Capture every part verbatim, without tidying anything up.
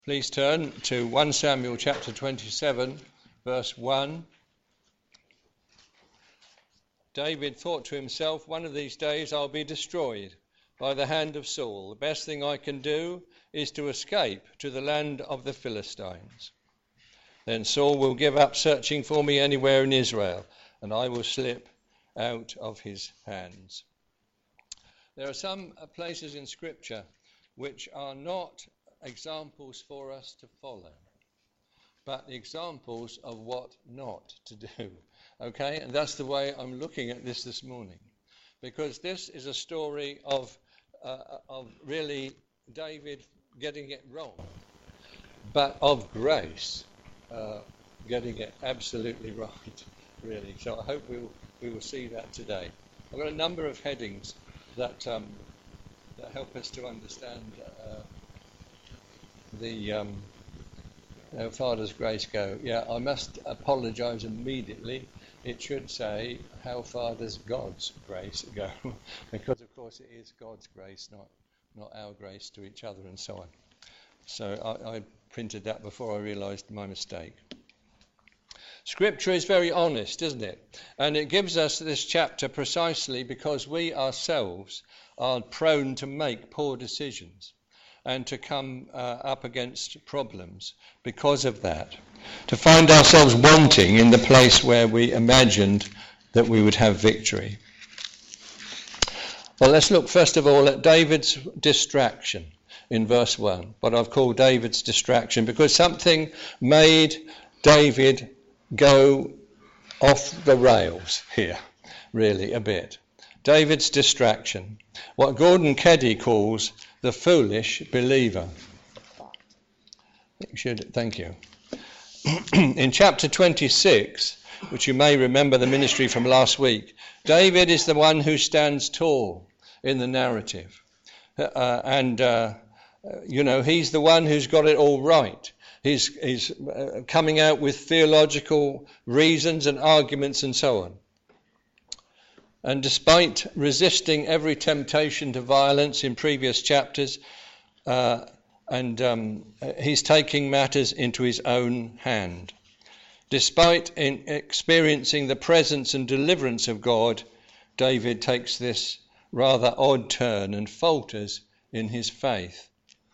Please turn to First Samuel chapter twenty-seven, verse one. David thought to himself, one of these days I'll be destroyed by the hand of Saul. The best thing I can do is to escape to the land of the Philistines. Then Saul will give up searching for me anywhere in Israel, and I will slip out of his hands. There are some places in Scripture which are not examples for us to follow, but examples of what not to do. Okay, and that's the way I'm looking at this this morning, because this is a story of uh, of really David getting it wrong, but of grace uh, getting it absolutely right, really. So I hope we will, we will see that today. I've got a number of headings that um, that help us to understand uh, the um, how far does grace go? Yeah, I must apologise immediately. It should say, how far does God's grace go? Because, of course, it is God's grace, not not our grace to each other and so on. So I, I printed that before I realised my mistake. Scripture is very honest, isn't it? And it gives us this chapter precisely because we ourselves are prone to make poor decisions and to come uh, up against problems because of that. To find ourselves wanting in the place where we imagined that we would have victory. Well, let's look first of all at David's distraction in verse one, what I've called David's distraction, because something made David go off the rails here, really, a bit. David's distraction, what Gordon Keddy calls the foolish believer. You should, thank you. In chapter twenty-six, which you may remember the ministry from last week, David is the one who stands tall in the narrative. Uh, and, uh, you know, he's the one who's got it all right. He's, he's uh, coming out with theological reasons and arguments and so on. And despite resisting every temptation to violence in previous chapters, uh, and um, he's taking matters into his own hand. Despite in experiencing the presence and deliverance of God, David takes this rather odd turn and falters in his faith,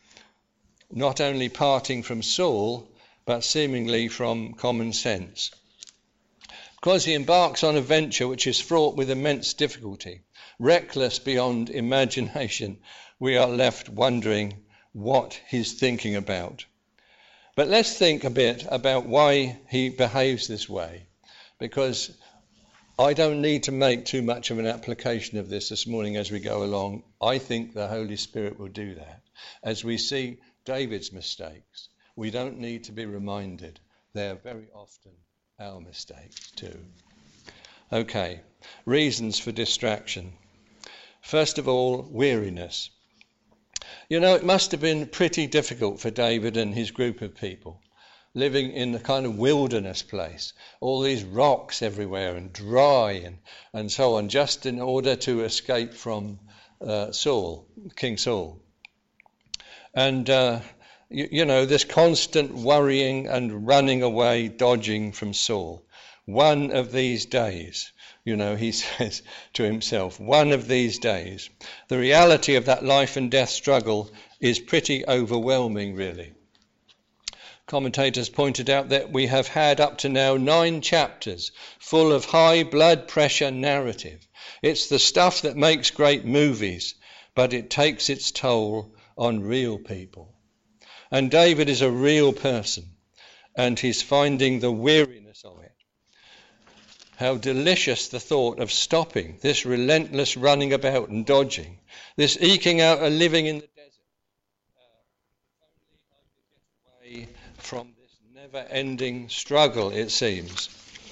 not only parting from Saul, but seemingly from common sense. Because he embarks on a venture which is fraught with immense difficulty, reckless beyond imagination, we are left wondering what he's thinking about. But let's think a bit about why he behaves this way, because I don't need to make too much of an application of this this morning as we go along. I think the Holy Spirit will do that. As we see David's mistakes, we don't need to be reminded. They're very often our mistakes too. Okay, reasons for distraction. First of all, weariness. You know, it must have been pretty difficult for David and his group of people, living in a kind of wilderness place, all these rocks everywhere and dry and, and so on, just in order to escape from uh, Saul, King Saul. And, uh, you, you know, this constant worrying and running away, dodging from Saul. One of these days, you know, he says to himself, one of these days. The reality of that life and death struggle is pretty overwhelming, really. Commentators pointed out that we have had up to now nine chapters full of high blood pressure narrative. It's the stuff that makes great movies, but it takes its toll on real people. And David is a real person, and he's finding the weariness of it. How delicious the thought of stopping this relentless running about and dodging, this eking out a living in the desert. Uh, if only I could get away from this never-ending struggle, it seems.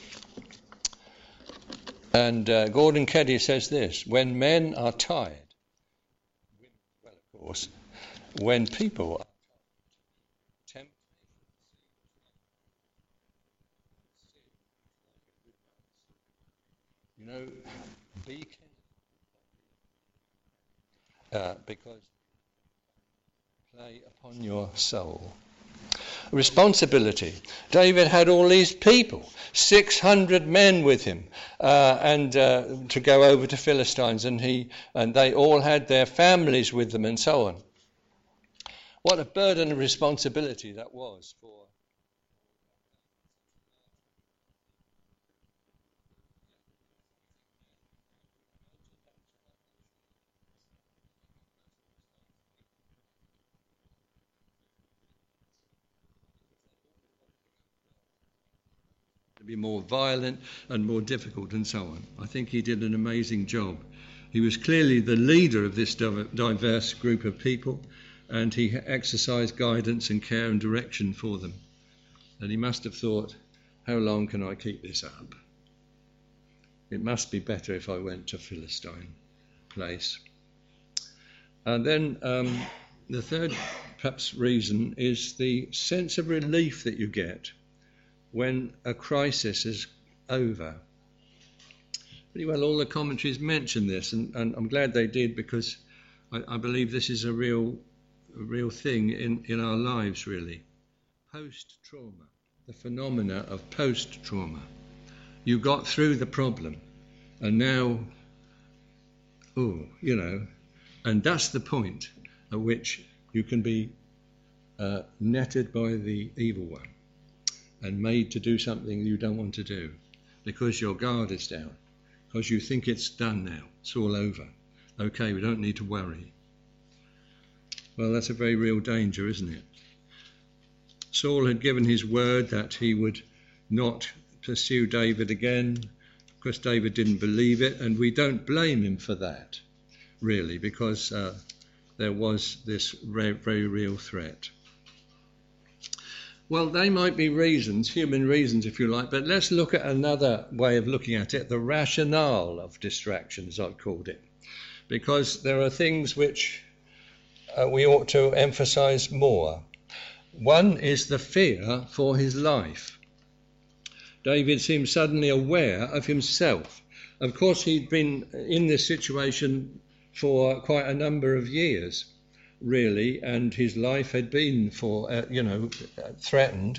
And uh, Gordon Keddy says this, when men are tired, well, of course, when people are tempted, you know, be careful, uh, because play upon your soul. responsibility. David had all these people, six hundred men with him, uh, and uh, to go over to Philistines, and he and they all had their families with them, and so on. What a burden of responsibility that was for. To be more violent and more difficult and so on. I think he did an amazing job. He was clearly the leader of this diverse group of people, and he exercised guidance and care and direction for them. And he must have thought, how long can I keep this up? It must be better if I went to Philistine place. And then um, the third perhaps reason is the sense of relief that you get when a crisis is over. Pretty well all the commentaries mention this, and, and I'm glad they did, because I, I believe this is a real a real thing in, in our lives, really. Post-trauma, the phenomena of post-trauma. You got through the problem, and now, oh, you know, and that's the point at which you can be uh, netted by the evil one and made to do something you don't want to do, because your guard is down, because you think it's done now, it's all over. Okay, we don't need to worry. Well, that's a very real danger, isn't it? Saul had given his word that he would not pursue David again. Of course, David didn't believe it, and we don't blame him for that, really, because uh, there was this very, very real threat. Well, they might be reasons, human reasons if you like, but let's look at another way of looking at it, the rationale of distractions, I've called it, because there are things which uh, we ought to emphasize more. One is the fear for his life. David seems suddenly aware of himself. Of course, he'd been in this situation for quite a number of years, really, and his life had been for, uh, you know, threatened.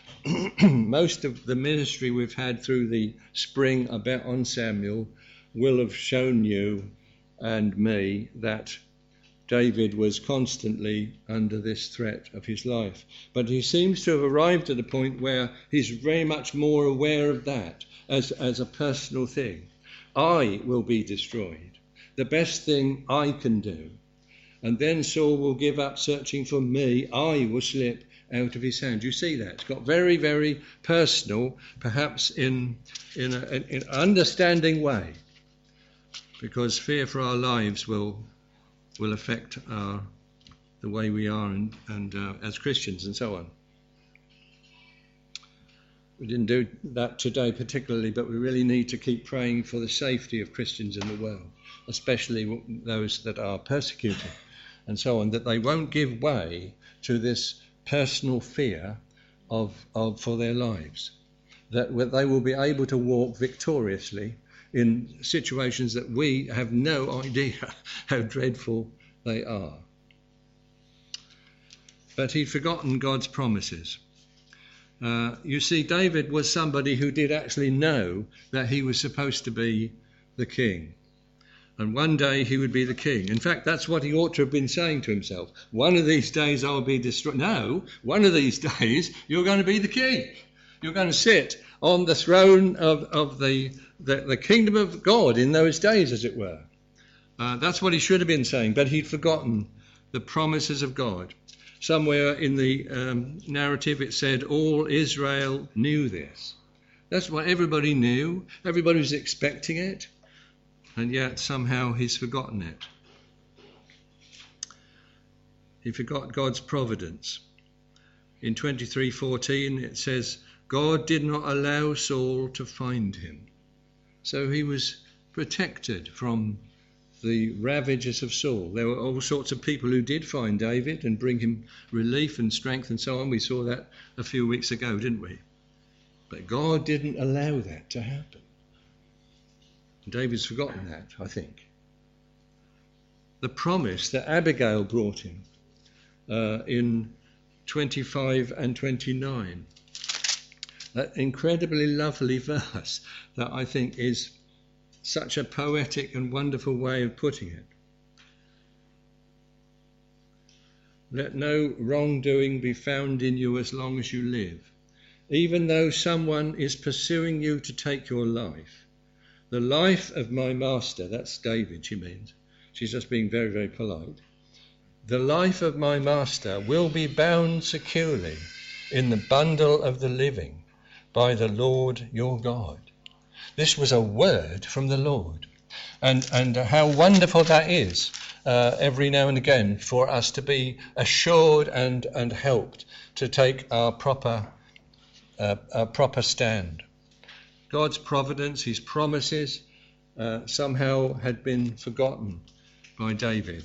Most of the ministry we've had through the spring about on Samuel will have shown you and me that David was constantly under this threat of his life. But he seems to have arrived at a point where he's very much more aware of that as, as a personal thing. I will be destroyed. The best thing I can do. And then Saul will give up searching for me. I will slip out of his hand. You see that? It's got very, very personal, perhaps in in an in understanding way, because fear for our lives will will affect our the way we are and, and uh, as Christians and so on. We didn't do that today particularly, but we really need to keep praying for the safety of Christians in the world, especially those that are persecuted and so on, that they won't give way to this personal fear of, of for their lives, that they will be able to walk victoriously in situations that we have no idea how dreadful they are. But he'd forgotten God's promises. Uh, you see, David was somebody who did actually know that he was supposed to be the king. And one day he would be the king. In fact, that's what he ought to have been saying to himself. One of these days I'll be destroyed. No, one of these days you're going to be the king. You're going to sit on the throne of, of the, the, the kingdom of God in those days, as it were. Uh, that's what he should have been saying, but he'd forgotten the promises of God. Somewhere in the um, narrative it said, all Israel knew this. That's what everybody knew. Everybody was expecting it. And yet somehow he's forgotten it. He forgot God's providence. In twenty-three fourteen it says, God did not allow Saul to find him. So he was protected from the ravages of Saul. There were all sorts of people who did find David and bring him relief and strength and so on. We saw that a few weeks ago, didn't we? But God didn't allow that to happen. David's forgotten that, I think. The promise that Abigail brought him uh, in twenty-five and twenty-nine. That incredibly lovely verse that I think is such a poetic and wonderful way of putting it. Let no wrongdoing be found in you as long as you live. Even though someone is pursuing you to take your life, the life of my master, that's David, she means. She's just being very, very polite. The life of my master will be bound securely in the bundle of the living by the Lord your God. This was a word from the Lord. And, and how wonderful that is uh, every now and again for us to be assured and, and helped to take our proper, uh, our proper stand. God's providence, his promises, uh, somehow had been forgotten by David.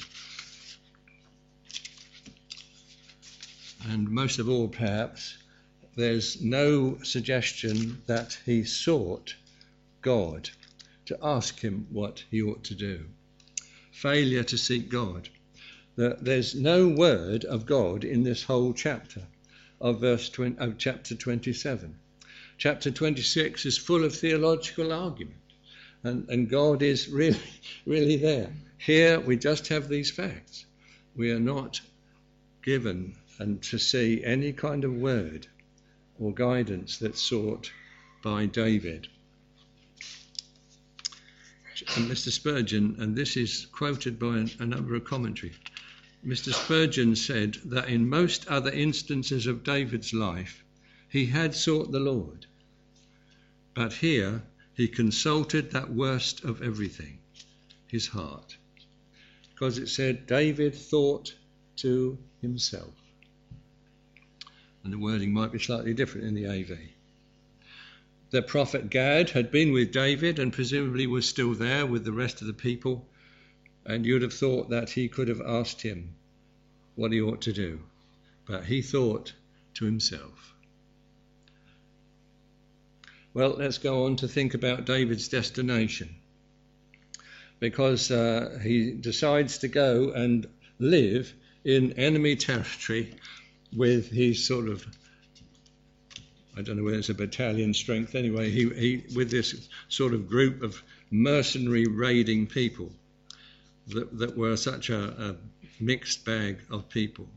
And most of all, perhaps, there's no suggestion that he sought God to ask him what he ought to do. Failure to seek God. There's no word of God in this whole chapter of verse twenty, of chapter twenty-seven. Chapter twenty-six is full of theological argument, and, and God is really, really there. Here we just have these facts. We are not given and to see any kind of word or guidance that's sought by David. And Mister Spurgeon, and this is quoted by a number of commentaries, Mister Spurgeon said that in most other instances of David's life, he had sought the Lord. But here he consulted that worst of everything, his heart. Because it said, David thought to himself. And the wording might be slightly different in the A V. The prophet Gad had been with David and presumably was still there with the rest of the people, and you'd have thought that he could have asked him what he ought to do. But he thought to himself. Well, let's go on to think about David's destination, because uh, he decides to go and live in enemy territory with his sort of, I don't know whether it's a battalion strength, anyway, he, he with this sort of group of mercenary raiding people that, that were such a, a mixed bag of people.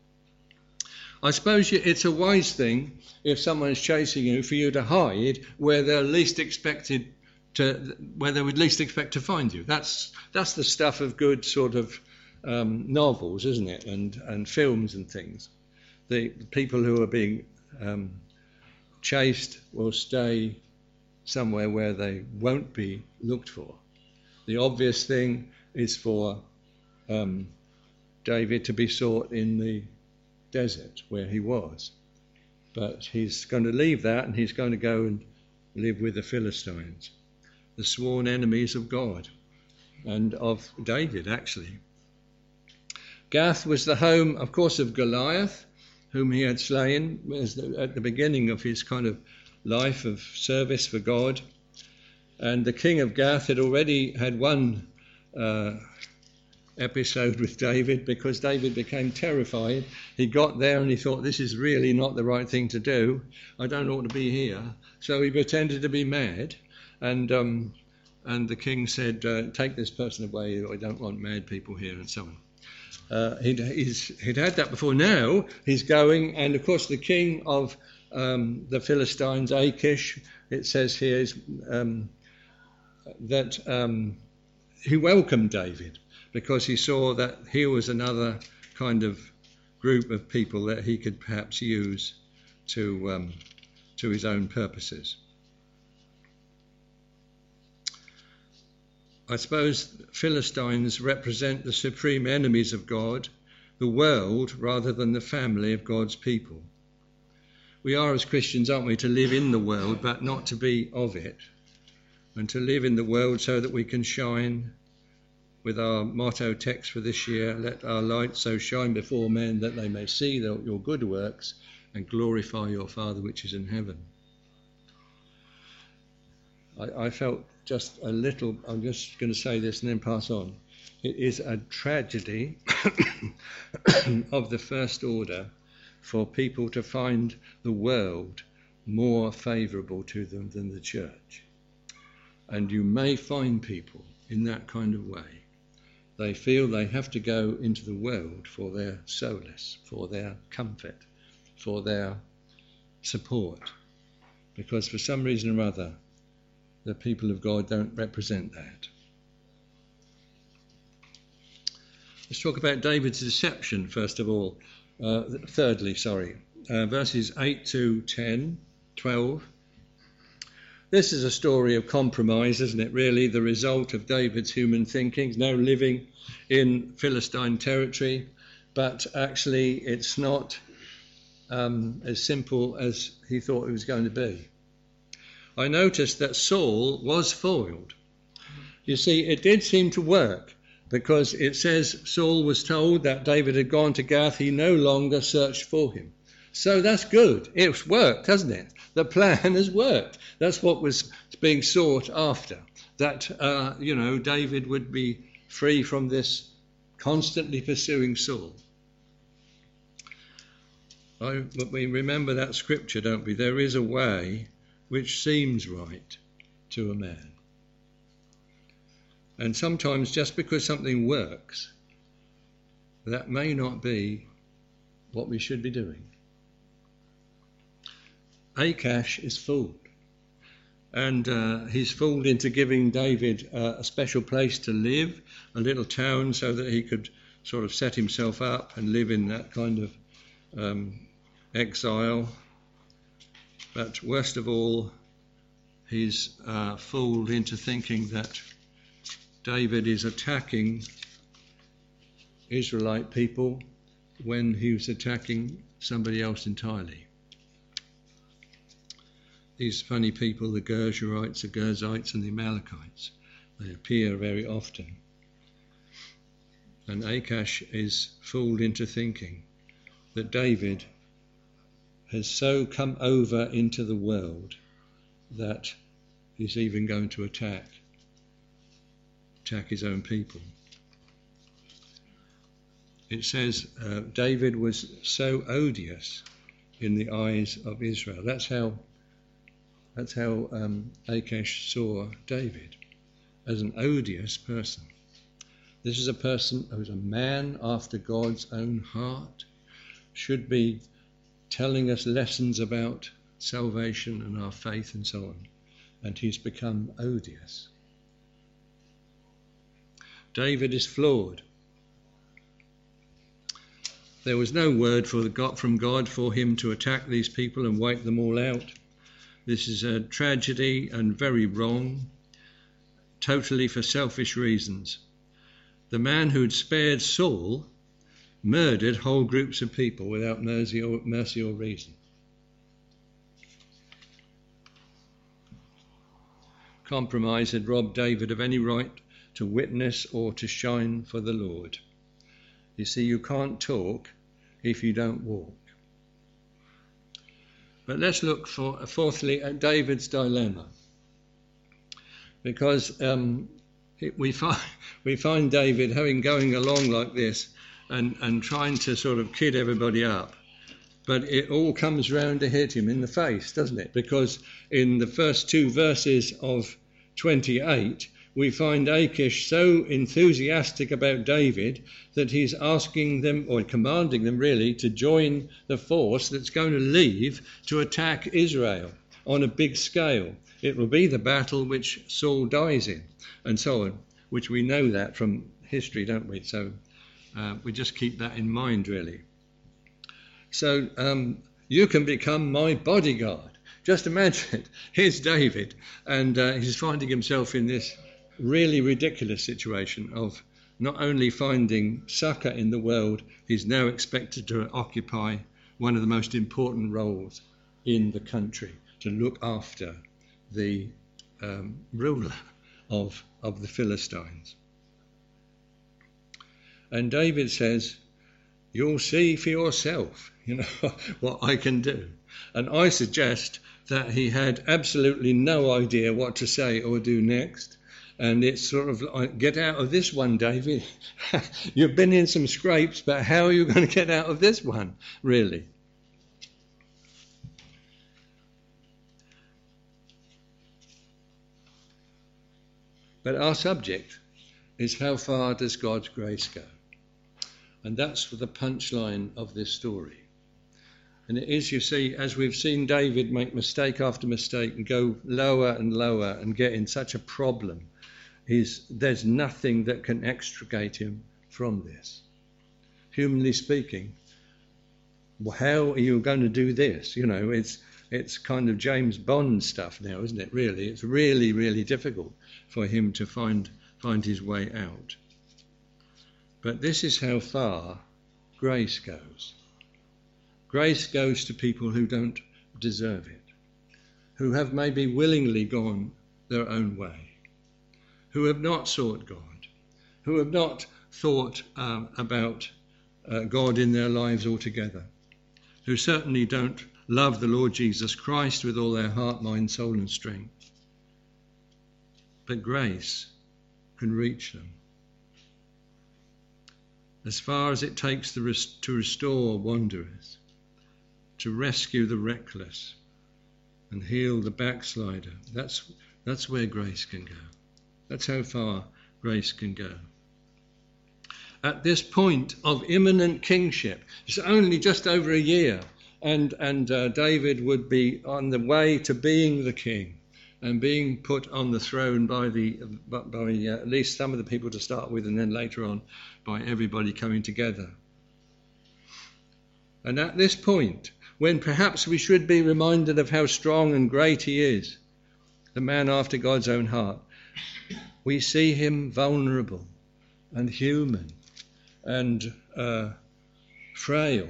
I suppose it's a wise thing if someone's chasing you for you to hide where they're least expected to, where they would least expect to find you. That's that's the stuff of good sort of um, novels, isn't it, and and films and things. The people who are being um, chased will stay somewhere where they won't be looked for. The obvious thing is for um, David to be sought in the desert where he was. But he's going to leave that and he's going to go and live with the Philistines, the sworn enemies of God and of David, actually. Gath was the home, of course, of Goliath, whom he had slain at the beginning of his kind of life of service for God. And the king of Gath had already had one uh, episode with David, because David became terrified. He got there and he thought, this is really not the right thing to do. I don't ought to be here. So he pretended to be mad, and um, and the king said, uh, take this person away. I don't want mad people here, and so on. Uh, he'd, he's, he'd had that before. Now he's going, and of course the king of um, the Philistines, Achish, it says here, is, um, that um, he welcomed David, because he saw that here was another kind of group of people that he could perhaps use to um, to his own purposes. I suppose Philistines represent the supreme enemies of God, the world, rather than the family of God's people. We are, as Christians, aren't we, to live in the world, but not to be of it, and to live in the world so that we can shine with our motto text for this year, let our light so shine before men that they may see the, your good works and glorify your Father which is in heaven. I, I felt just a little, I'm just going to say this and then pass on. It is a tragedy of the first order for people to find the world more favourable to them than the church. And you may find people in that kind of way. They feel they have to go into the world for their solace, for their comfort, for their support, because for some reason or other the people of God don't represent that. Let's talk about David's deception first of all. Uh, thirdly, sorry, uh, verses eight to ten, twelve. This is a story of compromise, isn't it, really? The result of David's human thinking, now living in Philistine territory, but actually it's not um, as simple as he thought it was going to be. I noticed that Saul was foiled. You see, it did seem to work, because it says Saul was told that David had gone to Gath. He no longer searched for him. So that's good. It's worked, hasn't it? The plan has worked. That's what was being sought after, that, uh, you know, David would be free from this constantly pursuing Saul. I, but we remember that scripture, don't we? There is a way which seems right to a man. And sometimes just because something works, that may not be what we should be doing. Achash is fooled, and uh, he's fooled into giving David uh, a special place to live, a little town, so that he could sort of set himself up and live in that kind of um, exile. But worst of all, he's uh, fooled into thinking that David is attacking Israelite people when he was attacking somebody else entirely. These funny people, the Gershurites, the Gerzites and the Amalekites, they appear very often. And Achash is fooled into thinking that David has so come over into the world that he's even going to attack, attack his own people. It says uh, David was so odious in the eyes of Israel. That's how That's how um, Achash saw David, as an odious person. This is a person who's a man after God's own heart, should be telling us lessons about salvation and our faith and so on, and he's become odious. David is flawed. There was no word for the God, from God for him to attack these people and wipe them all out. This is a tragedy and very wrong, totally for selfish reasons. The man who'd spared Saul murdered whole groups of people without mercy or, mercy or reason. Compromise had robbed David of any right to witness or to shine for the Lord. You see, you can't talk if you don't walk. But let's look for, fourthly, at David's dilemma, because um, it, we find we find David having going along like this and, and trying to sort of kid everybody up, but it all comes round to hit him in the face, doesn't it? Because in the first two verses of twenty-eight, we find Achish so enthusiastic about David that he's asking them, or commanding them really, to join the force that's going to leave to attack Israel on a big scale. It will be the battle which Saul dies in, and so on, which we know that from history, don't we? So uh, we just keep that in mind, really. So um, you can become my bodyguard. Just imagine it. Here's David, and uh, he's finding himself in this really ridiculous situation of not only finding succour in the world, he's now expected to occupy one of the most important roles in the country, to look after the um, ruler of, of the Philistines. And David says, you'll see for yourself, you know, what I can do. And I suggest that he had absolutely no idea what to say or do next. And it's sort of like, get out of this one, David. You've been in some scrapes, but how are you going to get out of this one, really? But our subject is, how far does God's grace go? And that's the punchline of this story. And it is, you see, as we've seen David make mistake after mistake and go lower and lower and get in such a problem, is there's nothing that can extricate him from this. Humanly speaking, well, how are you going to do this? You know, it's it's kind of James Bond stuff now, isn't it, really? It's really, really difficult for him to find find his way out. But this is how far grace goes. Grace goes to people who don't deserve it, who have maybe willingly gone their own way, who have not sought God, who have not thought um, about uh, God in their lives altogether, who certainly don't love the Lord Jesus Christ with all their heart, mind, soul and strength. But grace can reach them. As far as it takes to, rest- to restore wanderers, to rescue the reckless and heal the backslider. That's, that's where grace can go. That's how far grace can go. At this point of imminent kingship, it's only just over a year, and, and uh, David would be on the way to being the king and being put on the throne by, the, by, by uh, at least some of the people to start with, and then later on by everybody coming together. And at this point, when perhaps we should be reminded of how strong and great he is, the man after God's own heart, we see him vulnerable and human and uh, frail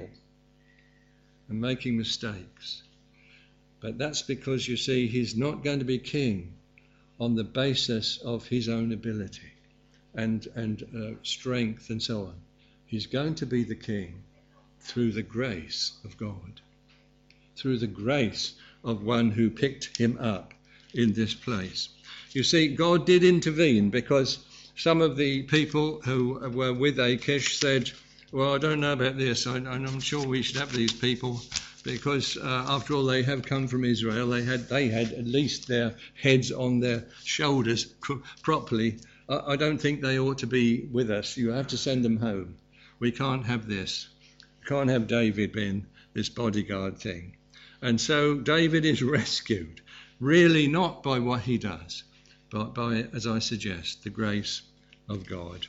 and making mistakes. But that's because, you see, he's not going to be king on the basis of his own ability and, and uh, strength and so on. He's going to be the king through the grace of God, through the grace of one who picked him up in this place. You see, God did intervene, because some of the people who were with Achish said, well, I don't know about this, I, I'm sure we should have these people, because uh, after all, they have come from Israel. They had they had at least their heads on their shoulders cr- properly. I, I don't think they ought to be with us. You have to send them home. We can't have this. We can't have David being this bodyguard thing. And so David is rescued, really not by what he does, but by, as I suggest, the grace of God.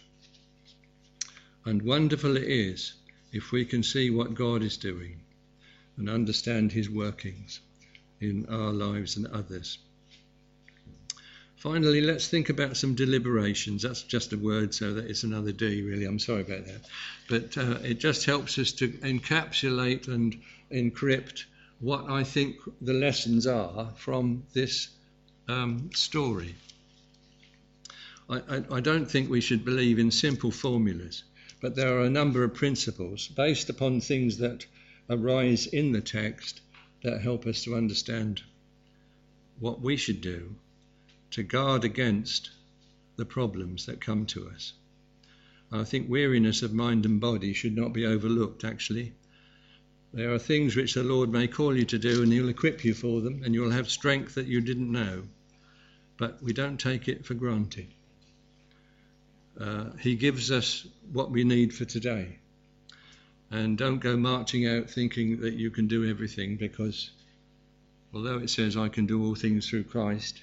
And wonderful it is if we can see what God is doing and understand his workings in our lives and others. Finally, let's think about some deliberations. That's just a word, so that it's another D, really. I'm sorry about that. But uh, it just helps us to encapsulate and encrypt what I think the lessons are from this um, story. I, I, I don't think we should believe in simple formulas, but there are a number of principles based upon things that arise in the text that help us to understand what we should do to guard against the problems that come to us. I think weariness of mind and body should not be overlooked, actually. There are things which the Lord may call you to do, and he'll equip you for them, and you'll have strength that you didn't know. But we don't take it for granted. Uh, he gives us what we need for today. And don't go marching out thinking that you can do everything, because although it says I can do all things through Christ,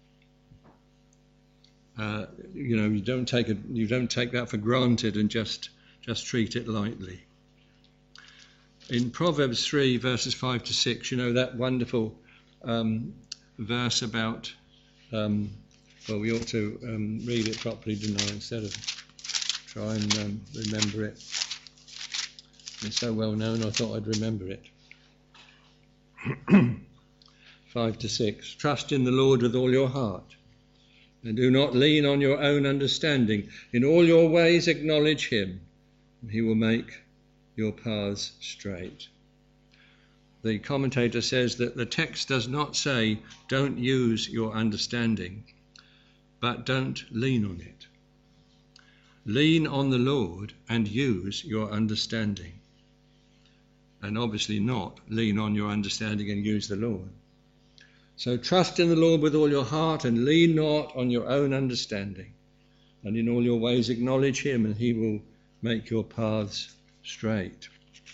uh, you know, you don't take it, you don't take that for granted and just just treat it lightly. In Proverbs three, verses five to six, you know, that wonderful um, verse about, um, well, we ought to um, read it properly, didn't I, instead of try and um, remember it. It's so well known, I thought I'd remember it. Five to six. Trust in the Lord with all your heart, and do not lean on your own understanding. In all your ways acknowledge him, and he will make your paths straight. The commentator says that the text does not say don't use your understanding, but don't lean on it. Lean on the Lord and use your understanding. And obviously not lean on your understanding and use the Lord. So trust in the Lord with all your heart and lean not on your own understanding. And in all your ways acknowledge him, and he will make your paths straight.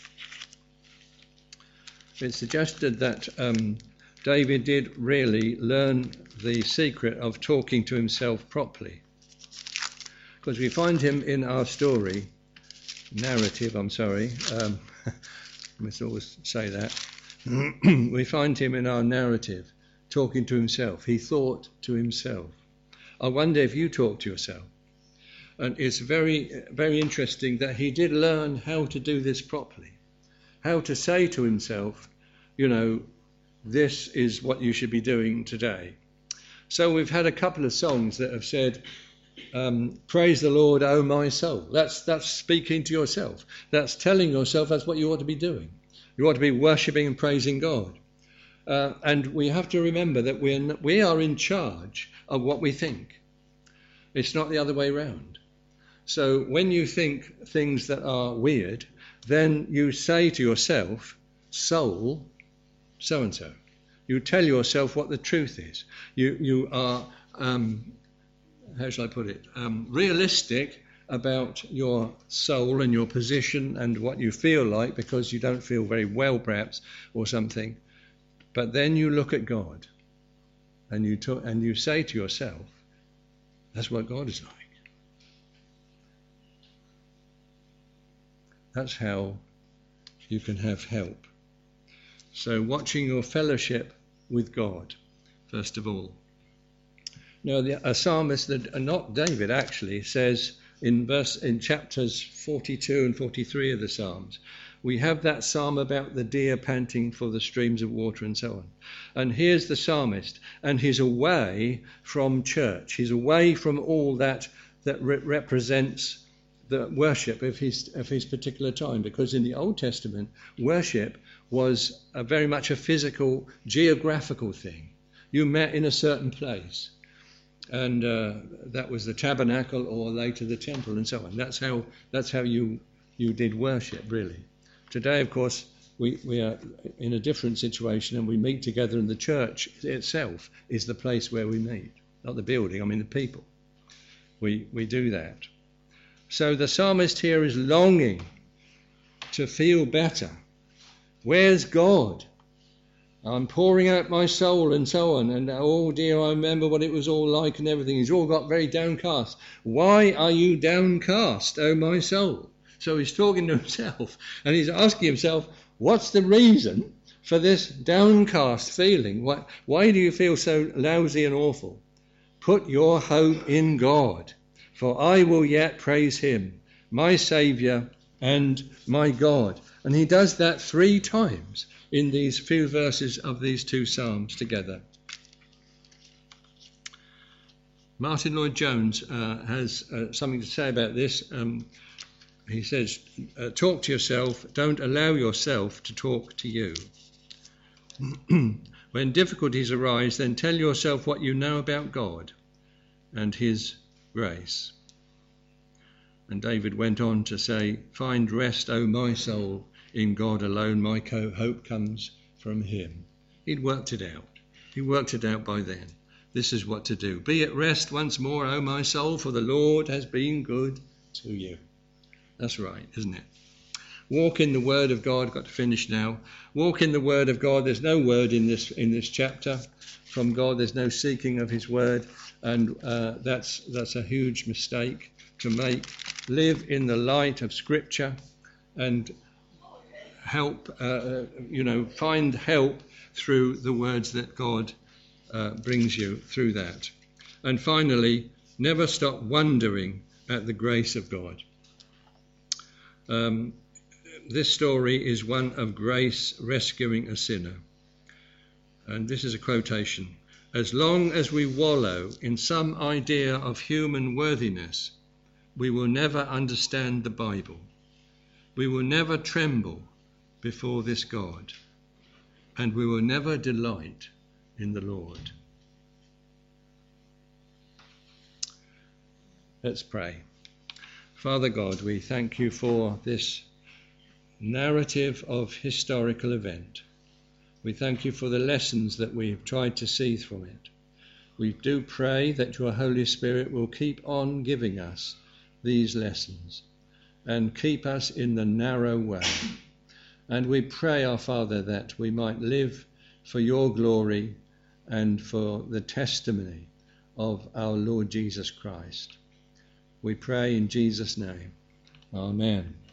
It's suggested that um, David did really learn the secret of talking to himself properly. Because we find him in our story, narrative, I'm sorry, um, I must always say that. We find him in our narrative talking to himself. He thought to himself. I wonder if you talk to yourself. And it's very, very interesting that he did learn how to do this properly. How to say to himself, you know, this is what you should be doing today. So we've had a couple of songs that have said, um, praise the Lord, O my soul. That's, that's speaking to yourself. That's telling yourself that's what you ought to be doing. You ought to be worshipping and praising God. Uh, and we have to remember that we're, we are in charge of what we think. It's not the other way around. So when you think things that are weird, then you say to yourself, soul, so-and-so. You tell yourself what the truth is. You, you are, um, how shall I put it, um, realistic about your soul and your position and what you feel like, because you don't feel very well perhaps or something. But then you look at God and you talk, and you say to yourself, that's what God is like. That's how you can have help. So watching your fellowship with God, first of all. Now, the, a psalmist, that, not David actually, says in verse in chapters forty-two and forty-three of the Psalms, we have that psalm about the deer panting for the streams of water and so on. And here's the psalmist, and he's away from church. He's away from all that that re- represents the worship of his of his particular time, because in the Old Testament, worship was a very much a physical, geographical thing. You met in a certain place, and uh, that was the tabernacle, or later the temple, and so on. That's how that's how you you did worship, really. Today, of course, we, we are in a different situation, and we meet together, and the church itself is the place where we meet, not the building, I mean the people. We we do that. So the psalmist here is longing to feel better. Where's God? I'm pouring out my soul and so on, and oh dear, I remember what it was all like and everything. He's all got very downcast. Why are you downcast, O my soul? So he's talking to himself, and he's asking himself, what's the reason for this downcast feeling? Why, why do you feel so lousy and awful? Put your hope in God, for I will yet praise him, my Saviour and my God. And he does that three times in these few verses of these two psalms together. Martin Lloyd-Jones uh, has uh, something to say about this. Um, he says, uh, talk to yourself, don't allow yourself to talk to you. When difficulties arise, then tell yourself what you know about God and his grace. And David went on to say, find rest, O my soul, in God alone. My hope comes from him. He'd worked it out. He worked it out by then. This is what to do. Be at rest once more, O my soul, for the Lord has been good to you. That's right, isn't it? Walk in the word of God. Got to finish now. Walk in the word of God. There's no word in this in this chapter from God. There's no seeking of his word, and uh, that's that's a huge mistake to make. Live in the light of Scripture and help, uh, you know, find help through the words that God uh, brings you through that. And finally, never stop wondering at the grace of God. Um, this story is one of grace rescuing a sinner. And this is a quotation. As long as we wallow in some idea of human worthiness, we will never understand the Bible. We will never tremble before this God, and we will never delight in the Lord. Let's pray. Father God, we thank you for this narrative of historical event. We thank you for the lessons that we have tried to see from it. We do pray that your Holy Spirit will keep on giving us these lessons and keep us in the narrow way. And we pray, our Father, that we might live for your glory and for the testimony of our Lord Jesus Christ. We pray in Jesus' name. Amen.